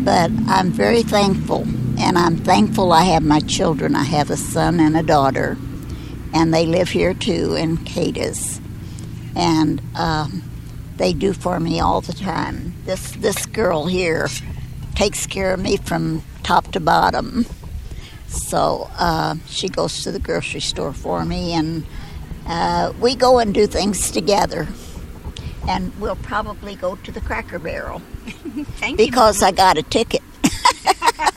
But I'm very thankful, and I'm thankful I have my children. I have a son and a daughter, and they live here too in Cadiz. And they do for me all the time. This girl here takes care of me from top to bottom. So she goes to the grocery store for me, and we go and do things together. And we'll probably go to the Cracker Barrel Thank you, because Mama. I got a ticket.